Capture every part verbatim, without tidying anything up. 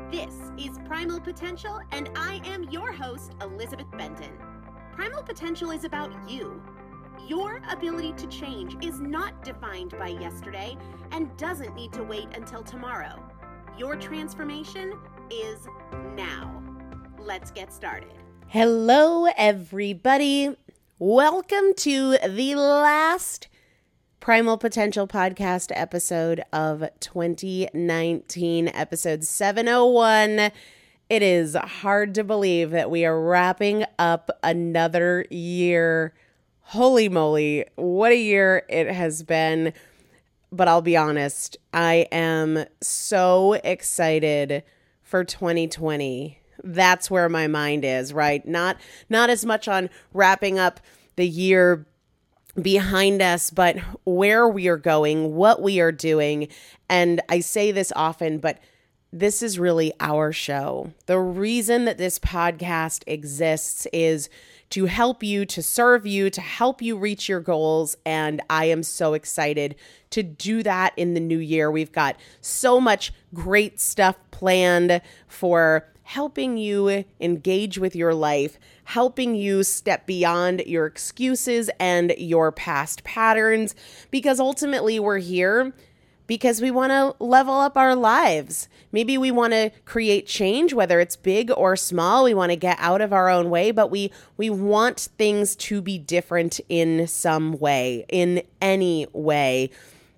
This is Primal Potential, and I am your host, Elizabeth Benton. Primal Potential is about you. Your ability to change is not defined by yesterday and doesn't need to wait until tomorrow. Your transformation is now. Let's get started. Hello, everybody. Welcome to the last Primal Potential podcast episode of twenty nineteen, episode seven oh one. It is hard to believe that we are wrapping up another year. Holy moly, what a year it has been. But I'll be honest, I am so excited for twenty twenty. That's where my mind is, right? Not, not as much on wrapping up the year behind us, but where we are going, what we are doing. And I say this often, but this is really our show. The reason that this podcast exists is to help you, to serve you, to help you reach your goals. And I am so excited to do that in the new year. We've got so much great stuff planned for helping you engage with your life, helping you step beyond your excuses and your past patterns, because ultimately we're here because we want to level up our lives. Maybe we want to create change, whether it's big or small. We want to get out of our own way, but we we want things to be different in some way, in any way.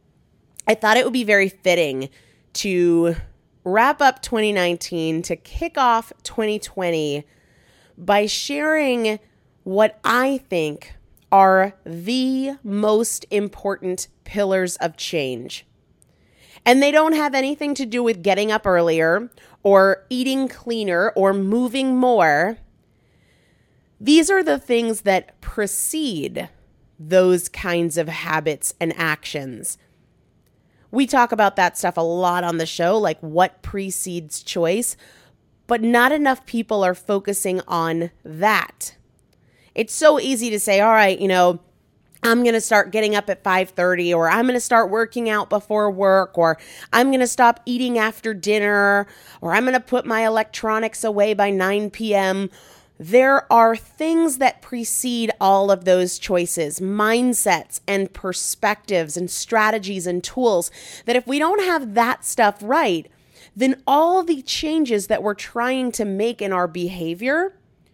I thought it would be very fitting to wrap up twenty nineteen, to kick off twenty twenty by sharing what I think are the most important pillars of change. And they don't have anything to do with getting up earlier or eating cleaner or moving more. These are the things that precede those kinds of habits and actions. We talk about that stuff a lot on the show, like what precedes choice, but not enough people are focusing on that. It's so easy to say, all right, you know, I'm going to start getting up at five thirty, or I'm going to start working out before work, or I'm going to stop eating after dinner, or I'm going to put my electronics away by nine p.m. There are things that precede all of those choices, mindsets and perspectives and strategies and tools, that if we don't have that stuff right, then all the changes that we're trying to make in our behavior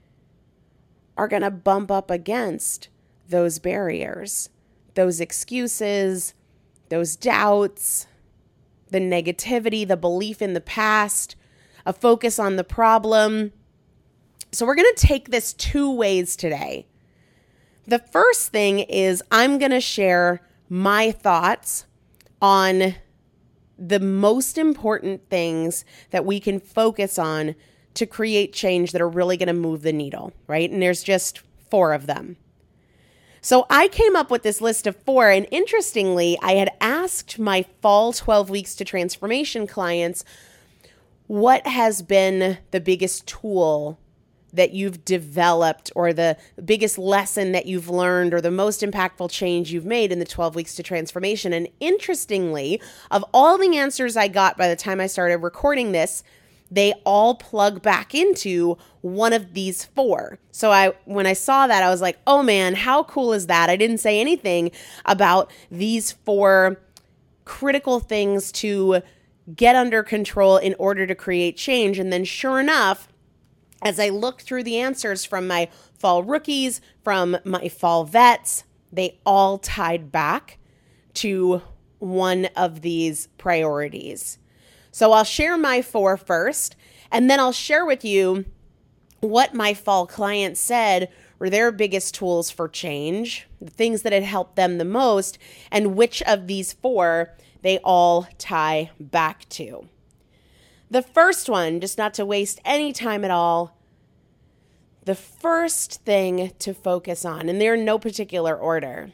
are going to bump up against those barriers, those excuses, those doubts, the negativity, the belief in the past, a focus on the problem. So we're going to take this two ways today. The first thing is I'm going to share my thoughts on the most important things that we can focus on to create change that are really going to move the needle, right? And there's just four of them. So I came up with this list of four, and interestingly, I had asked my fall twelve weeks to transformation clients, what has been the biggest tool that you've developed, or the biggest lesson that you've learned, or the most impactful change you've made in the twelve weeks to transformation. And interestingly, of all the answers I got by the time I started recording this, they all plug back into one of these four. So I, when I saw that, I was like, oh man, how cool is that? I didn't say anything about these four critical things to get under control in order to create change. And then sure enough, as I looked through the answers from my fall rookies, from my fall vets, they all tied back to one of these priorities. So I'll share my four first, and then I'll share with you what my fall clients said were their biggest tools for change, the things that had helped them the most, and which of these four they all tie back to. The first one, just not to waste any time at all, the first thing to focus on, and they're in no particular order,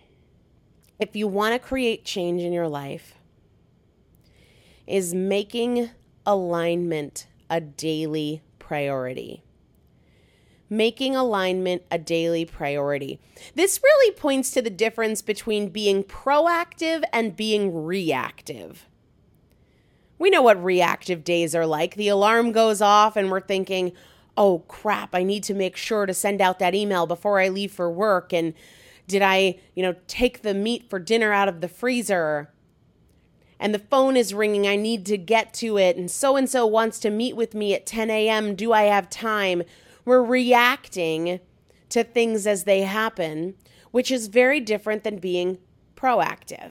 if you want to create change in your life, is making alignment a daily priority. Making alignment a daily priority. This really points to the difference between being proactive and being reactive. We know what reactive days are like. The alarm goes off and we're thinking, oh crap, I need to make sure to send out that email before I leave for work. And did I, you know, take the meat for dinner out of the freezer? And the phone is ringing. I need to get to it. And so-and-so wants to meet with me at ten a.m. Do I have time? We're reacting to things as they happen, which is very different than being proactive.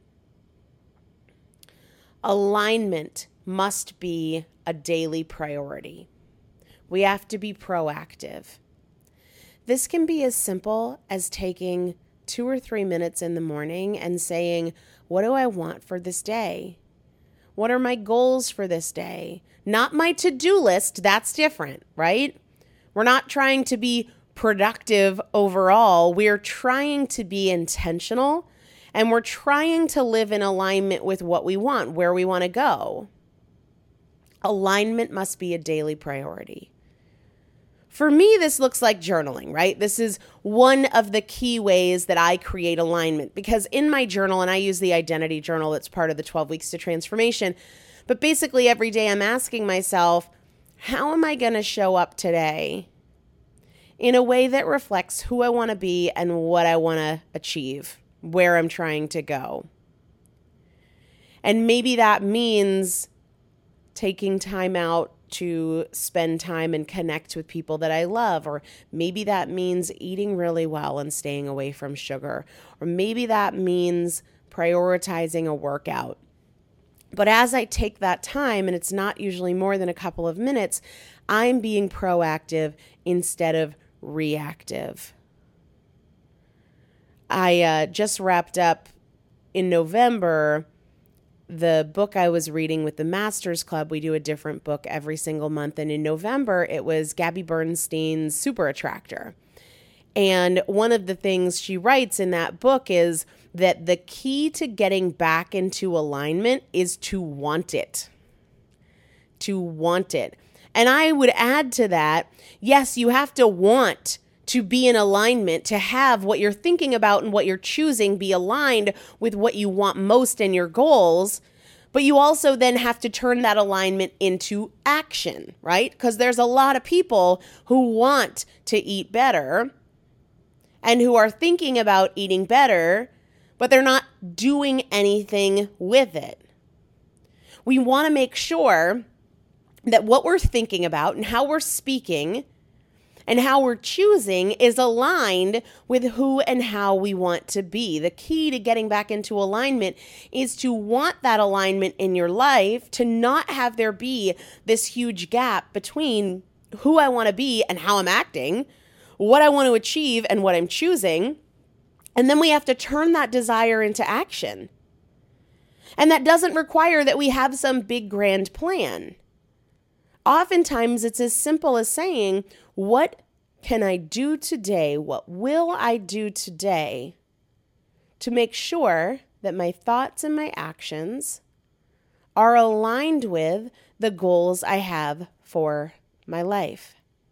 Alignment must be a daily priority. We have to be proactive. This can be as simple as taking two or three minutes in the morning and saying, what do I want for this day? What are my goals for this day? Not my to-do list. That's different, right? We're not trying to be productive overall. We're trying to be intentional, and we're trying to live in alignment with what we want, where we want to go. Alignment must be a daily priority. For me, this looks like journaling, right? This is one of the key ways that I create alignment, because in my journal, and I use the identity journal that's part of the twelve Weeks to Transformation, but basically every day I'm asking myself, how am I going to show up today in a way that reflects who I want to be and what I want to achieve, where I'm trying to go? And maybe that means taking time out to spend time and connect with people that I love. Or maybe that means eating really well and staying away from sugar. Or maybe that means prioritizing a workout. But as I take that time, and it's not usually more than a couple of minutes, I'm being proactive instead of reactive. I uh, just wrapped up in November the book I was reading with the Masters Club. We do a different book every single month. And in November, it was Gabby Bernstein's Super Attractor. And one of the things she writes in that book is that the key to getting back into alignment is to want it. To want it. And I would add to that, yes, you have to want to be in alignment, to have what you're thinking about and what you're choosing be aligned with what you want most in your goals. But you also then have to turn that alignment into action, right? Because there's a lot of people who want to eat better and who are thinking about eating better, but they're not doing anything with it. We want to make sure that what we're thinking about and how we're speaking and how we're choosing is aligned with who and how we want to be. The key to getting back into alignment is to want that alignment in your life, to not have there be this huge gap between who I want to be and how I'm acting, what I want to achieve and what I'm choosing. And then we have to turn that desire into action. And that doesn't require that we have some big grand plan. Oftentimes, it's as simple as saying, what can I do today? What will I do today to make sure that my thoughts and my actions are aligned with the goals I have for my life?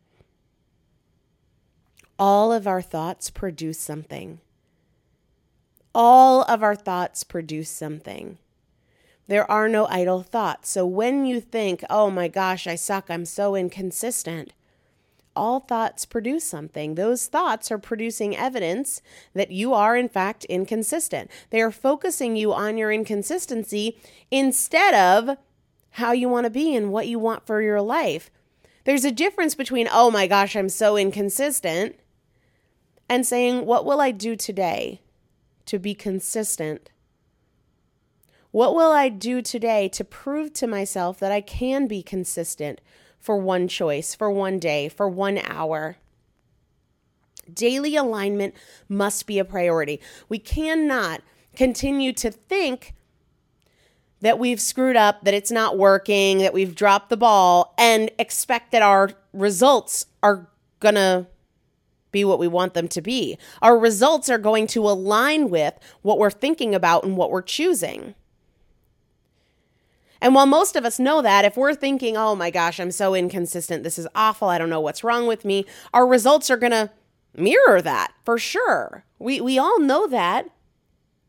All of our thoughts produce something. All of our thoughts produce something. There are no idle thoughts. So when you think, oh my gosh, I suck, I'm so inconsistent, all thoughts produce something. Those thoughts are producing evidence that you are in fact inconsistent. They are focusing you on your inconsistency instead of how you want to be and what you want for your life. There's a difference between, oh my gosh, I'm so inconsistent, and saying, what will I do today to be consistent? What will I do today to prove to myself that I can be consistent for one choice, for one day, for one hour? Daily alignment must be a priority. We cannot continue to think that we've screwed up, that it's not working, that we've dropped the ball, and expect that our results are going to be what we want them to be. Our results are going to align with what we're thinking about and what we're choosing. And while most of us know that, if we're thinking, oh my gosh, I'm so inconsistent, this is awful, I don't know what's wrong with me, our results are going to mirror that for sure. We we all know that.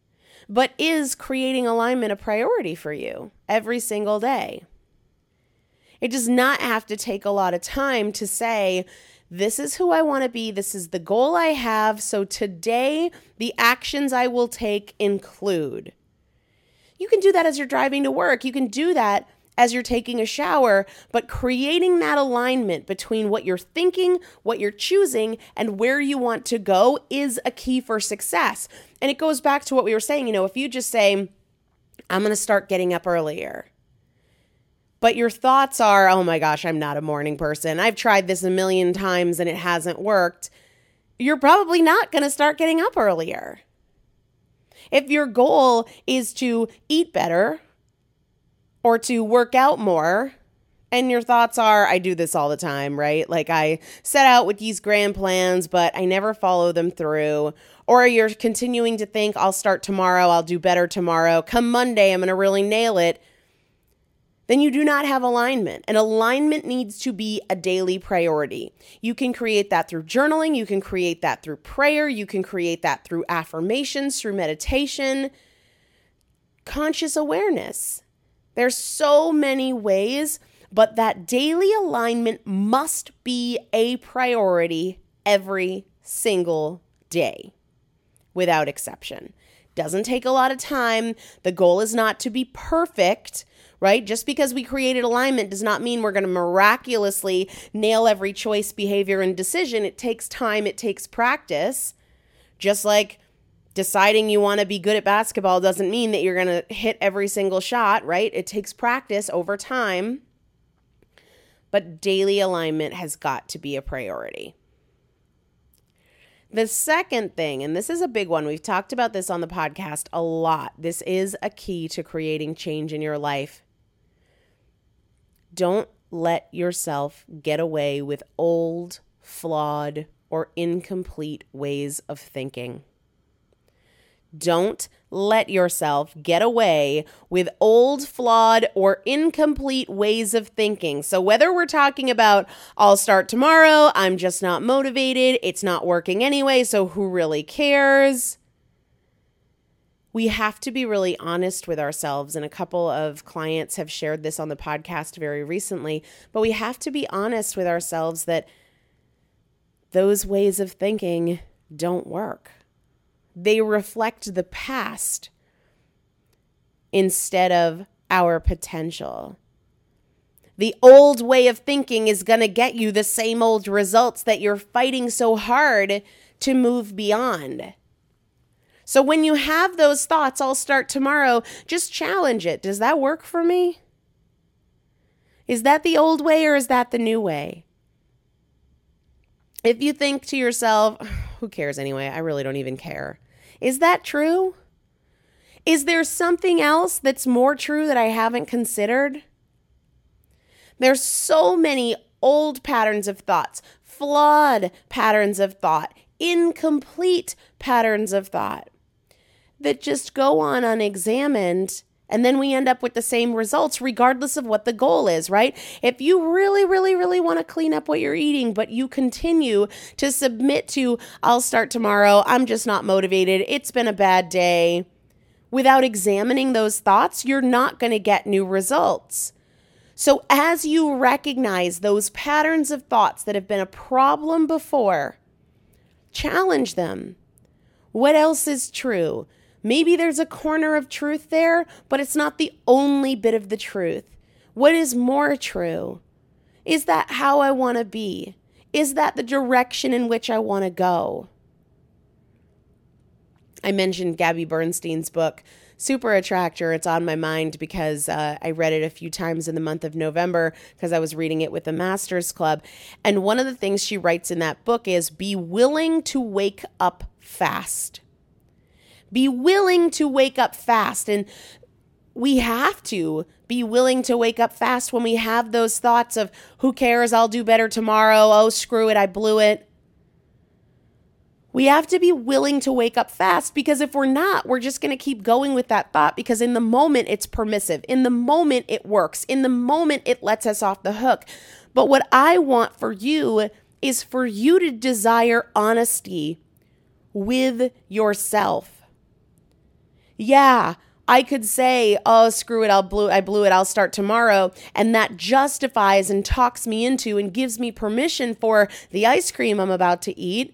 But is creating alignment a priority for you every single day? It does not have to take a lot of time to say, this is who I want to be. This is the goal I have. So today, the actions I will take include. You can do that as you're driving to work. You can do that as you're taking a shower, but creating that alignment between what you're thinking, what you're choosing, and where you want to go is a key for success. And it goes back to what we were saying, you know, if you just say, I'm going to start getting up earlier, but your thoughts are, oh my gosh, I'm not a morning person. I've tried this a million times and it hasn't worked. You're probably not going to start getting up earlier. If your goal is to eat better or to work out more, and your thoughts are, I do this all the time, right? Like I set out with these grand plans, but I never follow them through. Or you're continuing to think, I'll start tomorrow, I'll do better tomorrow. Come Monday, I'm going to really nail it. Then you do not have alignment. And alignment needs to be a daily priority. You can create that through journaling. You can create that through prayer. You can create that through affirmations, through meditation, conscious awareness. There's so many ways, but that daily alignment must be a priority every single day, without exception. Doesn't take a lot of time. The goal is not to be perfect, right? Just because we created alignment does not mean we're going to miraculously nail every choice, behavior, and decision. It takes time. It takes practice. Just like deciding you want to be good at basketball doesn't mean that you're going to hit every single shot, right? It takes practice over time. But daily alignment has got to be a priority. The second thing, and this is a big one, we've talked about this on the podcast a lot. This is a key to creating change in your life. Don't let yourself get away with old, flawed, or incomplete ways of thinking. Don't let yourself get away with old, flawed, or incomplete ways of thinking. So whether we're talking about, I'll start tomorrow, I'm just not motivated, it's not working anyway, so who really cares? We have to be really honest with ourselves. And a couple of clients have shared this on the podcast very recently, but we have to be honest with ourselves that those ways of thinking don't work. They reflect the past instead of our potential. The old way of thinking is going to get you the same old results that you're fighting so hard to move beyond. So when you have those thoughts, I'll start tomorrow, just challenge it. Does that work for me? Is that the old way or is that the new way? If you think to yourself, who cares anyway? I really don't even care. Is that true? Is there something else that's more true that I haven't considered? There's so many old patterns of thoughts, flawed patterns of thought, incomplete patterns of thought that just go on unexamined. And then we end up with the same results regardless of what the goal is, right? If you really, really, really want to clean up what you're eating, but you continue to submit to, I'll start tomorrow, I'm just not motivated, it's been a bad day, without examining those thoughts, you're not going to get new results. So as you recognize those patterns of thoughts that have been a problem before, challenge them. What else is true? Maybe there's a corner of truth there, but it's not the only bit of the truth. What is more true? Is that how I want to be? Is that the direction in which I want to go? I mentioned Gabby Bernstein's book, Super Attractor. It's on my mind because uh, I read it a few times in the month of November because I was reading it with the Masters Club. And one of the things she writes in that book is be willing to wake up fast. Be willing to wake up fast. And we have to be willing to wake up fast when we have those thoughts of, who cares, I'll do better tomorrow, oh, screw it, I blew it. We have to be willing to wake up fast, because if we're not, we're just going to keep going with that thought, because in the moment it's permissive. In the moment it works. In the moment it lets us off the hook. But what I want for you is for you to desire honesty with yourself. Yeah, I could say, oh, screw it, I'll blew, I blew it, I'll start tomorrow. And that justifies and talks me into and gives me permission for the ice cream I'm about to eat.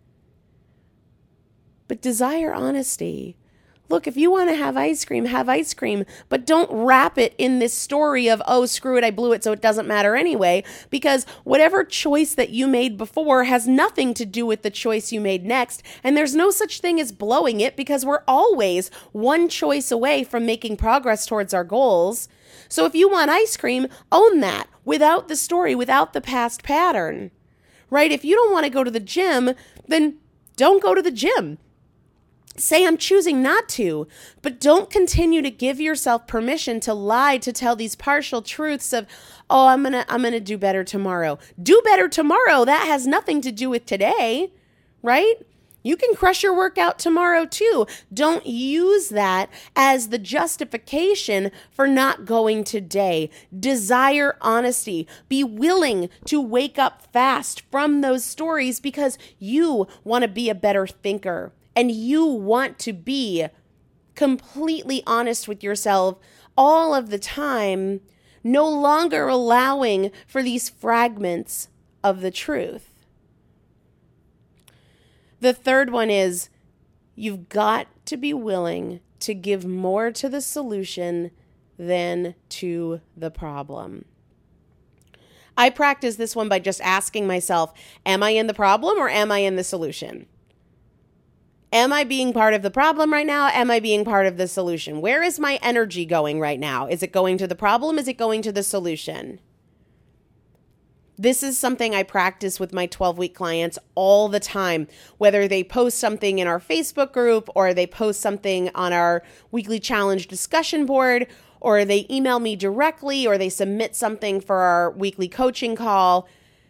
But desire honesty. Look, if you want to have ice cream, have ice cream, but don't wrap it in this story of, oh, screw it, I blew it, so it doesn't matter anyway, because whatever choice that you made before has nothing to do with the choice you made next, and there's no such thing as blowing it because we're always one choice away from making progress towards our goals. So if you want ice cream, own that without the story, without the past pattern, right? If you don't want to go to the gym, then don't go to the gym. Say, I'm choosing not to, but don't continue to give yourself permission to lie, to tell these partial truths of, oh, I'm going to I'm going to do better tomorrow. Do better tomorrow. That has nothing to do with today, right? You can crush your workout tomorrow too. Don't use that as the justification for not going today. Desire honesty. Be willing to wake up fast from those stories because you want to be a better thinker. And you want to be completely honest with yourself all of the time, no longer allowing for these fragments of the truth. The third one is you've got to be willing to give more to the solution than to the problem. I practice this one by just asking myself, am I in the problem or am I in the solution? Am I being part of the problem right now? Am I being part of the solution? Where is my energy going right now? Is it going to the problem? Is it going to the solution? This is something I practice with my twelve-week clients all the time, whether they post something in our Facebook group or they post something on our weekly challenge discussion board, or they email me directly, or they submit something for our weekly coaching call.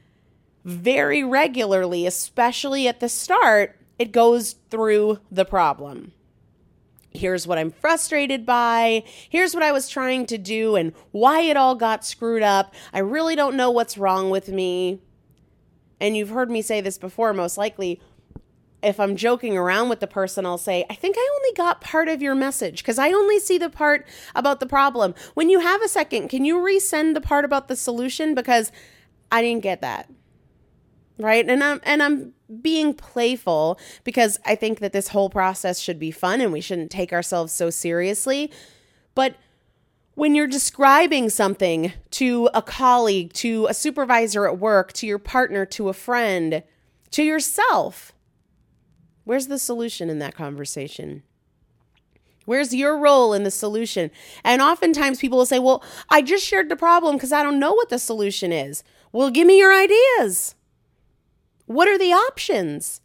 Very regularly, especially at the start, it goes through the problem. Here's what I'm frustrated by. Here's what I was trying to do and why it all got screwed up. I really don't know what's wrong with me. And you've heard me say this before, most likely. If I'm joking around with the person, I'll say, I think I only got part of your message because I only see the part about the problem. When you have a second, can you resend the part about the solution? Because I didn't get that. Right? And I'm, and I'm being playful because I think that this whole process should be fun and we shouldn't take ourselves so seriously. But when you're describing something to a colleague, to a supervisor at work, to your partner, to a friend, to yourself, where's the solution in that conversation? Where's your role in the solution? And oftentimes people will say, well, I just shared the problem because I don't know what the solution is. Well, give me your ideas. What are the options?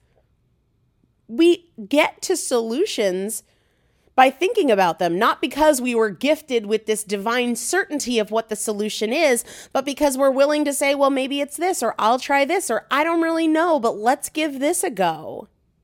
We get to solutions by thinking about them, not because we were gifted with this divine certainty of what the solution is, but because we're willing to say, well, maybe it's this, or I'll try this, or I don't really know, but let's give this a go.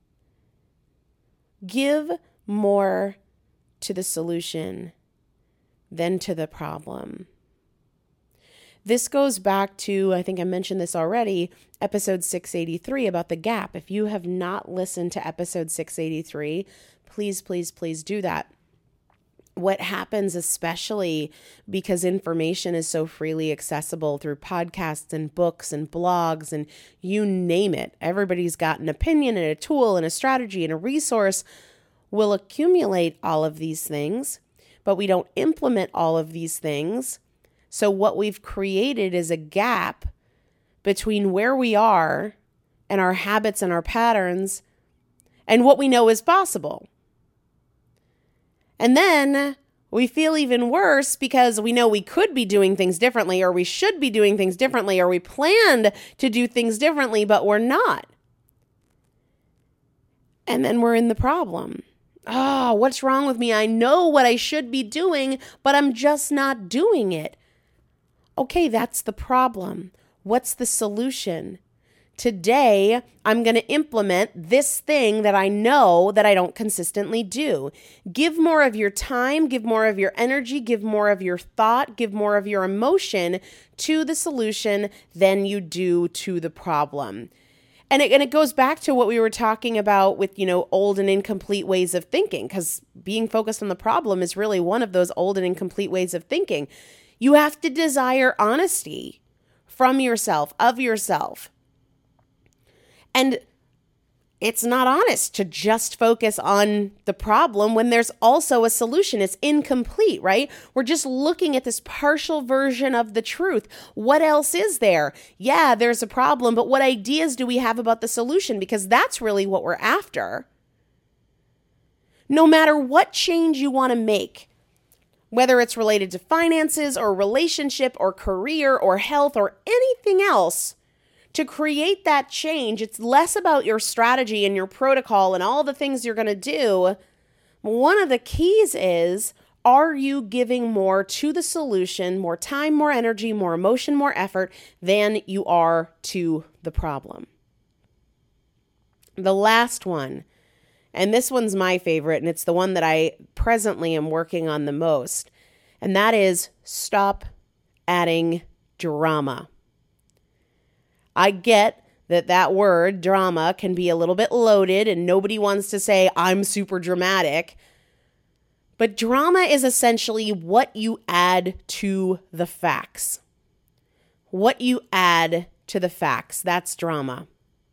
Give more to the solution than to the problem. This goes back to, I think I mentioned this already, episode six eighty-three about the gap. If you have not listened to episode six eighty-three, please, please, please do that. What happens, especially because information is so freely accessible through podcasts and books and blogs and you name it, everybody's got an opinion and a tool and a strategy and a resource. We'll accumulate all of these things, but we don't implement all of these things. So what we've created is a gap between where we are and our habits and our patterns and what we know is possible. And then we feel even worse because we know we could be doing things differently, or we should be doing things differently, or we planned to do things differently, but we're not. And then we're in the problem. Oh, what's wrong with me? I know what I should be doing, but I'm just not doing it. Okay, that's the problem. What's the solution? Today, I'm going to implement this thing that I know that I don't consistently do. Give more of your time, give more of your energy, give more of your thought, give more of your emotion to the solution than you do to the problem. And it, and it goes back to what we were talking about with, you know, old and incomplete ways of thinking, because being focused on the problem is really one of those old and incomplete ways of thinking. You have to desire honesty from yourself, of yourself. And it's not honest to just focus on the problem when there's also a solution. It's incomplete, right? We're just looking at this partial version of the truth. What else is there? Yeah, there's a problem, but what ideas do we have about the solution? Because that's really what we're after. No matter what change you want to make, whether it's related to finances or relationship or career or health or anything else, to create that change, it's less about your strategy and your protocol and all the things you're going to do. One of the keys is, are you giving more to the solution, more time, more energy, more emotion, more effort than you are to the problem? The last one, and this one's my favorite, and it's the one that I presently am working on the most, and that is stop adding drama. I get that that word, drama, can be a little bit loaded and nobody wants to say, I'm super dramatic. But drama is essentially what you add to the facts. What you add to the facts, that's drama.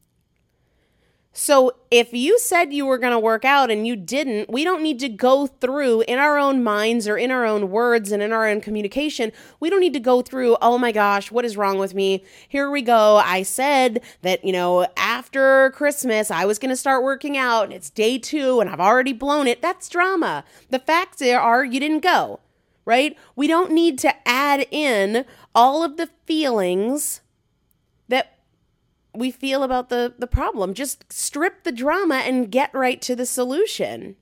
So if you said you were going to work out and you didn't, we don't need to go through in our own minds or in our own words and in our own communication. We don't need to go through, oh my gosh, what is wrong with me? Here we go. I said that, you know, after Christmas, I was going to start working out and it's day two and I've already blown it. That's drama. The facts are you didn't go, right? We don't need to add in all of the feelings that we feel about the, the problem. Just strip the drama and get right to the solution.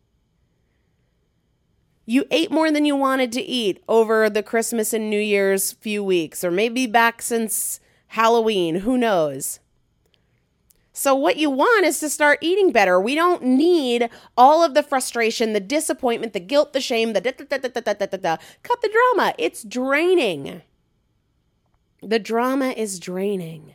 You ate more than you wanted to eat over the Christmas and New Year's few weeks, or maybe back since Halloween, who knows? So what you want is to start eating better. We don't need all of the frustration, the disappointment, the guilt, the shame, the da da da da da da da da. Cut the drama. It's draining. The drama is draining.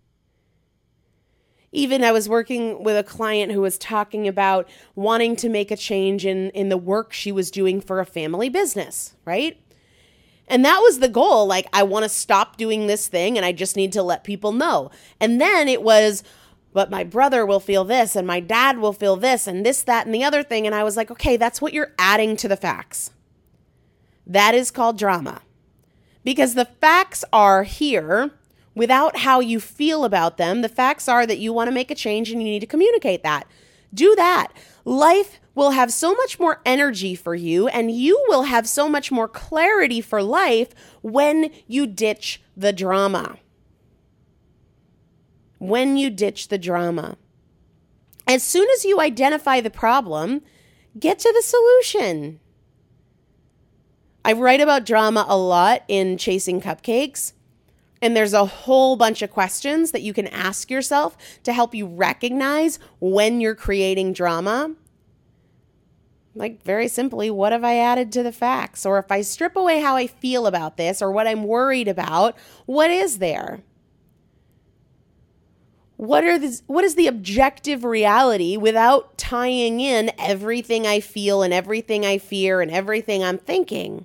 Even I was working with a client who was talking about wanting to make a change in, in the work she was doing for a family business, right? And that was the goal. Like, I want to stop doing this thing and I just need to let people know. And then it was, but my brother will feel this and my dad will feel this and this, that, and the other thing. And I was like, okay, that's what you're adding to the facts. That is called drama. Because the facts are here. Without how you feel about them, the facts are that you want to make a change and you need to communicate that. Do that. Life will have so much more energy for you and you will have so much more clarity for life when you ditch the drama. When you ditch the drama. As soon as you identify the problem, get to the solution. I write about drama a lot in Chasing Cupcakes. And there's a whole bunch of questions that you can ask yourself to help you recognize when you're creating drama. Like, very simply, what have I added to the facts? Or if I strip away how I feel about this or what I'm worried about, what is there? What are the, what is the objective reality without tying in everything I feel and everything I fear and everything I'm thinking?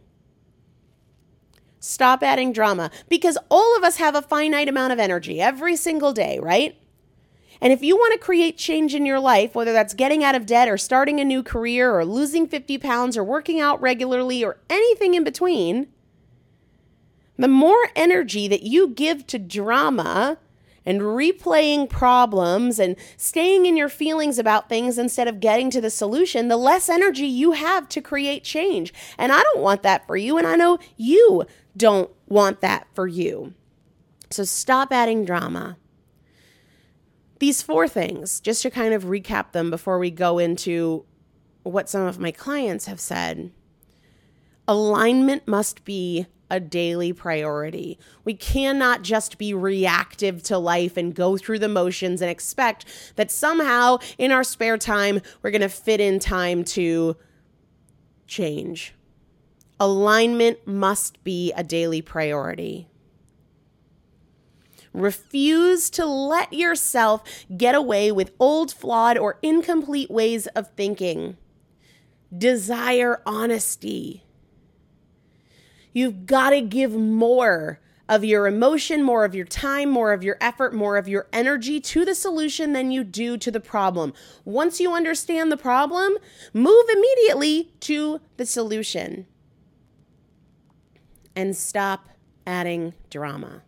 Stop adding drama, because all of us have a finite amount of energy every single day, right? And if you want to create change in your life, whether that's getting out of debt or starting a new career or losing fifty pounds or working out regularly or anything in between, the more energy that you give to drama and replaying problems and staying in your feelings about things instead of getting to the solution, the less energy you have to create change. And I don't want that for you, and I know you don't want that for you. So stop adding drama. These four things, just to kind of recap them before we go into what some of my clients have said. Alignment must be a daily priority. We cannot just be reactive to life and go through the motions and expect that somehow in our spare time, we're going to fit in time to change. Alignment must be a daily priority. Refuse to let yourself get away with old, flawed, or incomplete ways of thinking. Desire honesty. You've got to give more of your emotion, more of your time, more of your effort, more of your energy to the solution than you do to the problem. Once you understand the problem, move immediately to the solution. And stop adding drama.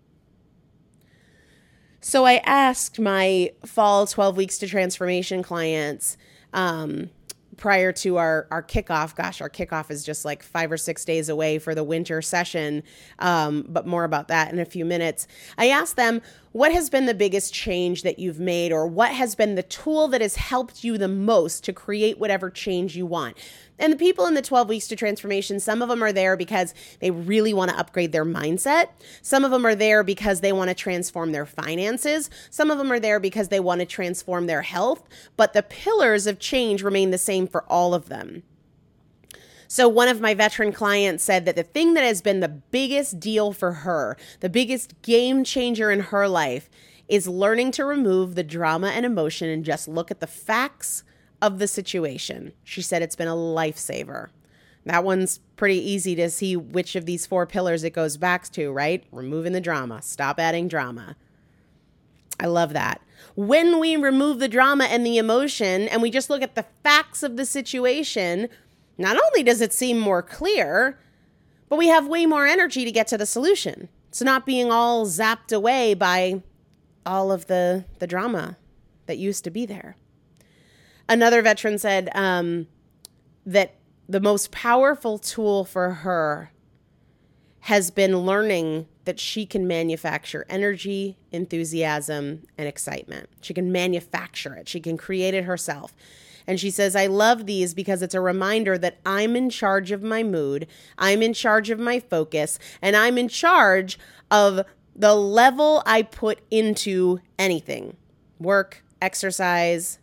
So I asked my fall twelve weeks to transformation clients um, prior to our, our kickoff. Gosh, our kickoff is just like five or six days away for the winter session, um, but more about that in a few minutes. I asked them, what has been the biggest change that you've made, or what has been the tool that has helped you the most to create whatever change you want? And the people in the twelve weeks to transformation, some of them are there because they really want to upgrade their mindset. Some of them are there because they want to transform their finances. Some of them are there because they want to transform their health. But the pillars of change remain the same for all of them. So one of my veteran clients said that the thing that has been the biggest deal for her, the biggest game changer in her life, is learning to remove the drama and emotion and just look at the facts of the situation. She said it's been a lifesaver. That one's pretty easy to see which of these four pillars it goes back to, right? Removing the drama. Stop adding drama. I love that. When we remove the drama and the emotion and we just look at the facts of the situation, not only does it seem more clear, but we have way more energy to get to the solution. It's not being all zapped away by all of the, the drama that used to be there. Another veteran said um, that the most powerful tool for her has been learning that she can manufacture energy, enthusiasm, and excitement. She can manufacture it. She can create it herself. And she says, I love these because it's a reminder that I'm in charge of my mood, I'm in charge of my focus, and I'm in charge of the level I put into anything, work, exercise.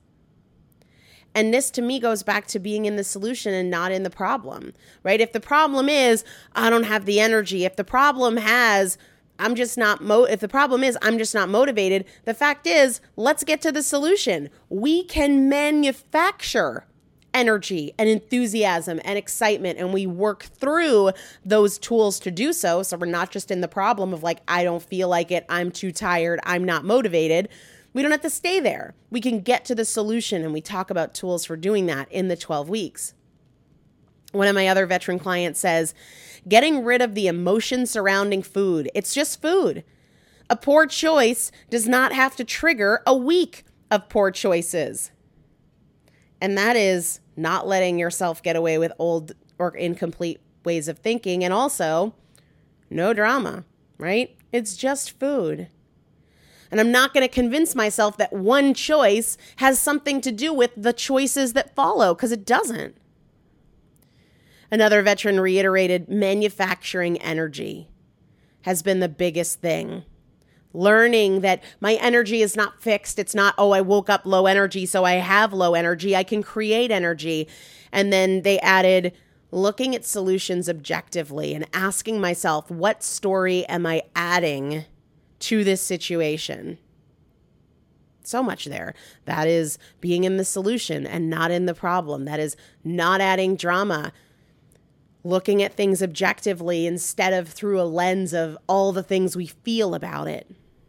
And this to me goes back to being in the solution and not in the problem, right? If the problem is, I don't have the energy, if the problem has, I'm just not, mo- if the problem is, I'm just not motivated, the fact is, let's get to the solution. We can manufacture energy and enthusiasm and excitement, and we work through those tools to do so. So we're not just in the problem of like, I don't feel like it, I'm too tired, I'm not motivated. We don't have to stay there. We can get to the solution, and we talk about tools for doing that in the twelve weeks. One of my other veteran clients says, getting rid of the emotion surrounding food. It's just food. A poor choice does not have to trigger a week of poor choices. And that is not letting yourself get away with old or incomplete ways of thinking. And also, no drama, right? It's just food. And I'm not going to convince myself that one choice has something to do with the choices that follow, because it doesn't. Another veteran reiterated, manufacturing energy has been the biggest thing. Learning that my energy is not fixed. It's not, oh, I woke up low energy, so I have low energy. I can create energy. And then they added, looking at solutions objectively and asking myself, what story am I adding to this situation? So much there. That is being in the solution and not in the problem. That is not adding drama. Looking at things objectively instead of through a lens of all the things we feel about it.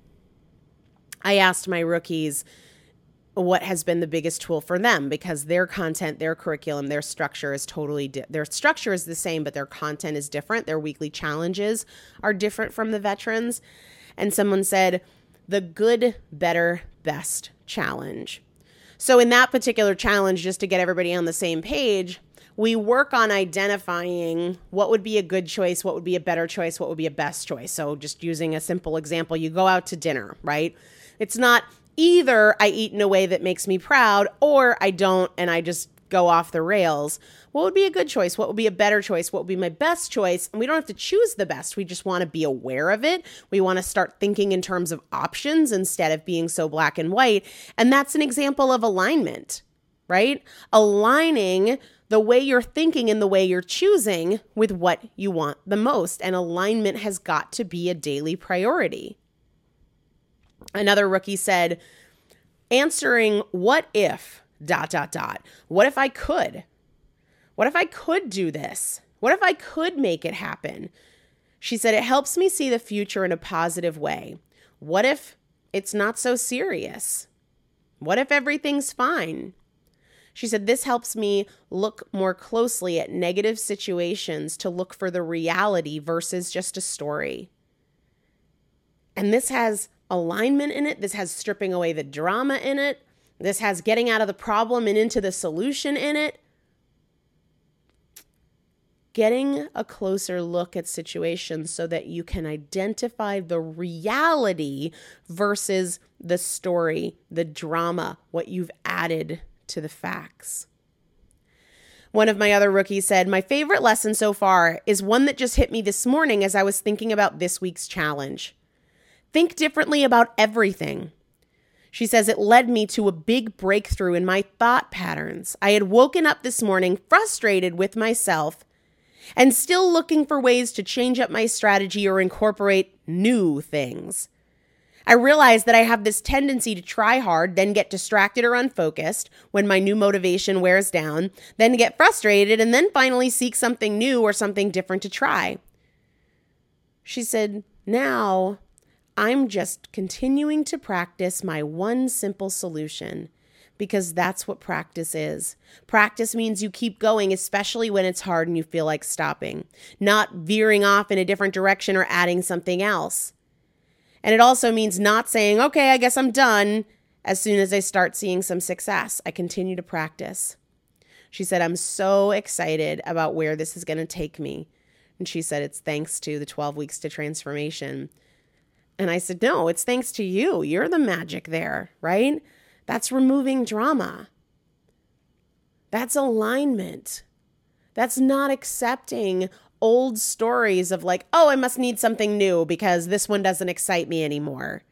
I asked my rookies what has been the biggest tool for them, because their content, their curriculum, their structure is totally, di- their structure is the same, but their content is different. Their weekly challenges are different from the veterans. And someone said, the good, better, best challenge. So in that particular challenge, just to get everybody on the same page, we work on identifying what would be a good choice, what would be a better choice, what would be a best choice. So just using a simple example, you go out to dinner, right? It's not either I eat in a way that makes me proud or I don't and I just go off the rails. What would be a good choice? What would be a better choice? What would be my best choice? And we don't have to choose the best. We just want to be aware of it. We want to start thinking in terms of options instead of being so black and white. And that's an example of alignment, right? Aligning the way you're thinking and the way you're choosing with what you want the most. And alignment has got to be a daily priority. Another rookie said, answering what if dot, dot, dot. What if I could? What if I could do this? What if I could make it happen? She said, it helps me see the future in a positive way. What if it's not so serious? What if everything's fine? She said, this helps me look more closely at negative situations to look for the reality versus just a story. And this has alignment in it. This has stripping away the drama in it. This has getting out of the problem and into the solution in it. Getting a closer look at situations so that you can identify the reality versus the story, the drama, what you've added to the facts. One of my other rookies said, my favorite lesson so far is one that just hit me this morning as I was thinking about this week's challenge. Think differently about everything. She says it led me to a big breakthrough in my thought patterns. I had woken up this morning frustrated with myself and still looking for ways to change up my strategy or incorporate new things. I realized that I have this tendency to try hard, then get distracted or unfocused when my new motivation wears down, then get frustrated, and then finally seek something new or something different to try. She said, now I'm just continuing to practice my one simple solution, because that's what practice is. Practice means you keep going, especially when it's hard and you feel like stopping, not veering off in a different direction or adding something else. And it also means not saying, okay, I guess I'm done, as soon as I start seeing some success. I continue to practice. She said, I'm so excited about where this is going to take me. And she said, it's thanks to the twelve weeks to transformation. And I said, no, it's thanks to you. You're the magic there, right? That's removing drama. That's alignment. That's not accepting old stories of like, oh, I must need something new because this one doesn't excite me anymore.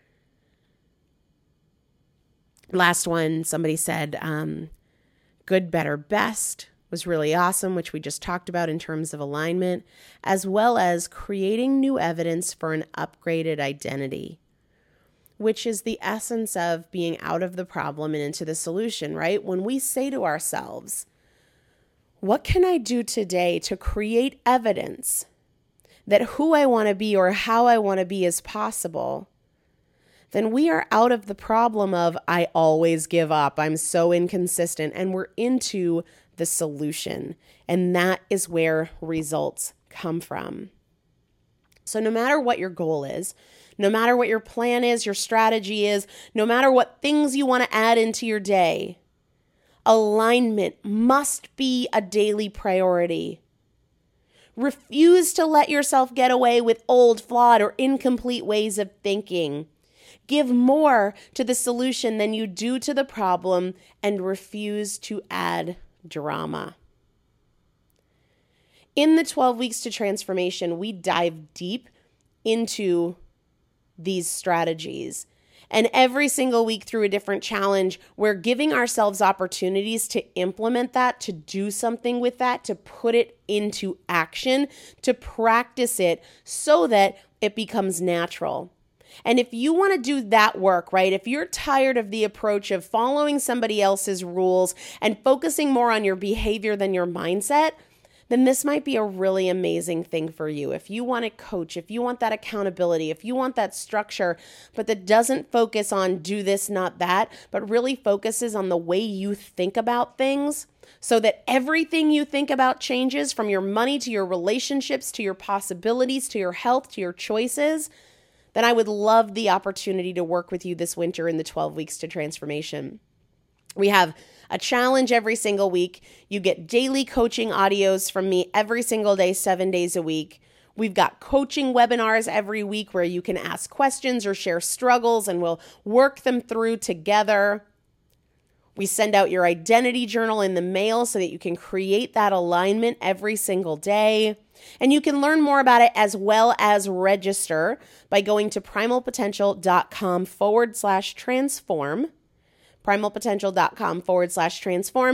Last one, somebody said, um, good, better, best was really awesome, which we just talked about in terms of alignment, as well as creating new evidence for an upgraded identity, which is the essence of being out of the problem and into the solution, right? When we say to ourselves, what can I do today to create evidence that who I want to be or how I want to be is possible? Then we are out of the problem of I always give up, I'm so inconsistent, and we're into the solution. And that is where results come from. So no matter what your goal is, no matter what your plan is, your strategy is, no matter what things you want to add into your day, alignment must be a daily priority. Refuse to let yourself get away with old, flawed, or incomplete ways of thinking. Give more to the solution than you do to the problem, and refuse to add drama. In the twelve weeks to transformation, we dive deep into these strategies. And every single week through a different challenge, we're giving ourselves opportunities to implement that, to do something with that, to put it into action, to practice it so that it becomes natural. And if you want to do that work, right, if you're tired of the approach of following somebody else's rules and focusing more on your behavior than your mindset, then this might be a really amazing thing for you. If you want to coach, if you want that accountability, if you want that structure, but that doesn't focus on do this, not that, but really focuses on the way you think about things so that everything you think about changes, from your money to your relationships, to your possibilities, to your health, to your choices, then I would love the opportunity to work with you this winter in the twelve weeks to transformation. We have a challenge every single week. You get daily coaching audios from me every single day, seven days a week. We've got coaching webinars every week where you can ask questions or share struggles, and we'll work them through together. We send out your identity journal in the mail so that you can create that alignment every single day. And you can learn more about it as well as register by going to primalpotential.com forward slash transform. primalpotential.com forward slash transform.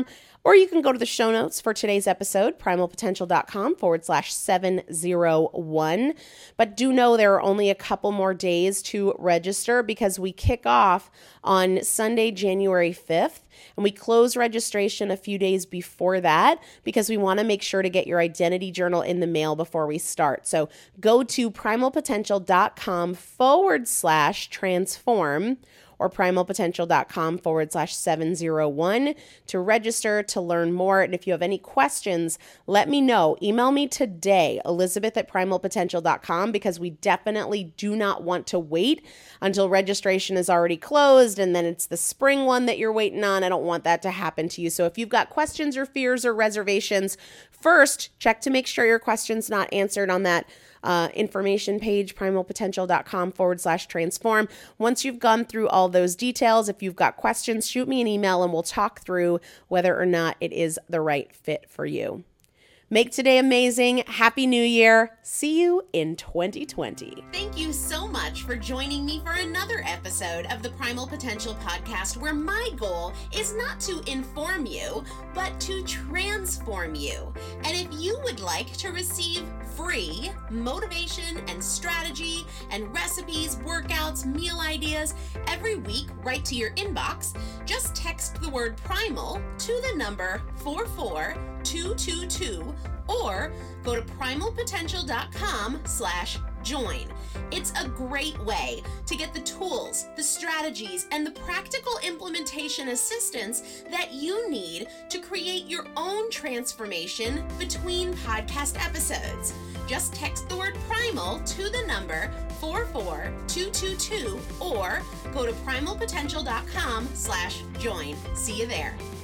Or you can go to the show notes for today's episode, primalpotential.com forward slash 701. But do know there are only a couple more days to register because we kick off on Sunday, January fifth, and we close registration a few days before that because we want to make sure to get your identity journal in the mail before we start. So go to primalpotential.com forward slash transform or primalpotential.com forward slash 701 to register to learn more. And if you have any questions, let me know. Email me today, Elizabeth at primalpotential dot com, because we definitely do not want to wait until registration is already closed and then it's the spring one that you're waiting on. I don't want that to happen to you. So if you've got questions or fears or reservations, first, check to make sure your question's not answered on that Uh, information page, primalpotential.com forward slash transform. Once you've gone through all those details, if you've got questions, shoot me an email and we'll talk through whether or not it is the right fit for you. Make today amazing. Happy New Year. See you in twenty twenty. Thank you so much for joining me for another episode of the Primal Potential Podcast, where my goal is not to inform you, but to transform you. And if you would like to receive free motivation and strategy and recipes, workouts, meal ideas every week right to your inbox, just text the word primal to the number four four two two two or go to primalpotential.com slash join. It's a great way to get the tools, the strategies, and the practical implementation assistance that you need to create your own transformation between podcast episodes. Just text the word primal to the number four four two two two or go to primalpotential.com slash join. See you there.